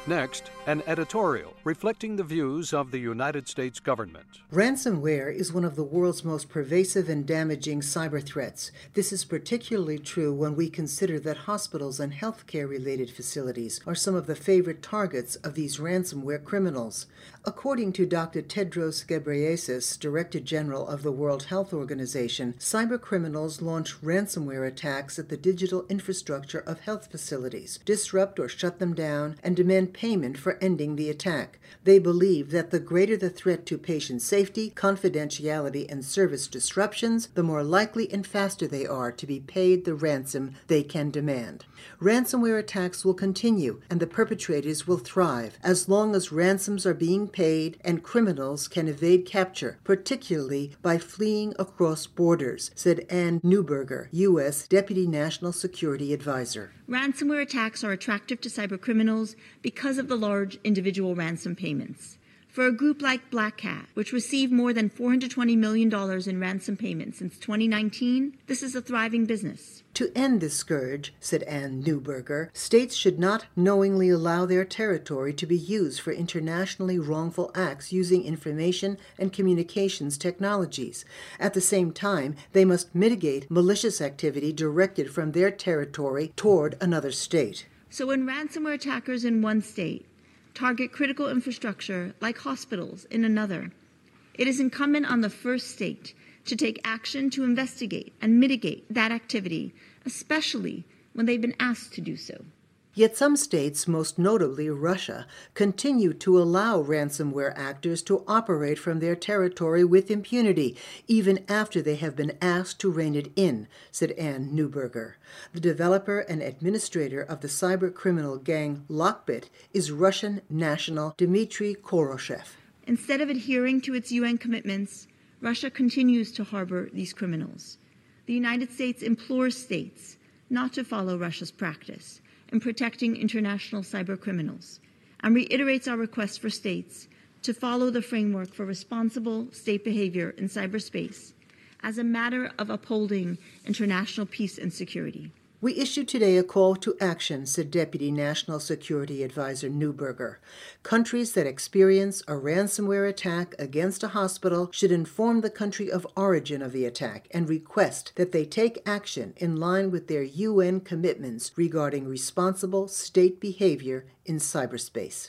Next, an editorial reflecting the views of the United States government. Ransomware is one of the world's most pervasive and damaging cyber threats. This is particularly true when we consider that hospitals and healthcare-related facilities are some of the favorite targets of these ransomware criminals. According to Dr. Tedros Ghebreyesus, Director General of the World Health Organization, cyber criminals launch ransomware attacks at the digital infrastructure of health facilities, disrupt or shut them down, and demand payment for ending the attack. They believe that the greater the threat to patient safety, confidentiality, and service disruptions, the more likely and faster they are to be paid the ransom they can demand. Ransomware attacks will continue, and the perpetrators will thrive as long as ransoms are being paid and criminals can evade capture, particularly by fleeing across borders, said Ann Neuberger, U.S. Deputy National Security Advisor. Ransomware attacks are attractive to cybercriminals because of the large individual ransom payments. For a group like Black Cat, which received more than $420 million in ransom payments since 2019, this is a thriving business. To end this scourge, said Ann Neuberger, states should not knowingly allow their territory to be used for internationally wrongful acts using information and communications technologies. At the same time, they must mitigate malicious activity directed from their territory toward another state. So when ransomware attackers in one state target critical infrastructure like hospitals in another, it is incumbent on the first state to take action to investigate and mitigate that activity, especially when they've been asked to do so. Yet some states, most notably Russia, continue to allow ransomware actors to operate from their territory with impunity, even after they have been asked to rein it in, said Ann Neuberger. The developer and administrator of the cyber criminal gang Lockbit is Russian national Dmitry Koroshev. Instead of adhering to its UN commitments, Russia continues to harbor these criminals. The United States implores states not to follow Russia's practice in protecting international cyber criminals, and reiterates our request for states to follow the framework for responsible state behavior in cyberspace as a matter of upholding international peace and security. We issue today a call to action, said Deputy National Security Advisor Neuberger. Countries that experience a ransomware attack against a hospital should inform the country of origin of the attack and request that they take action in line with their UN commitments regarding responsible state behavior in cyberspace.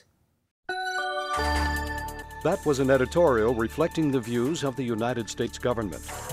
That was an editorial reflecting the views of the United States government.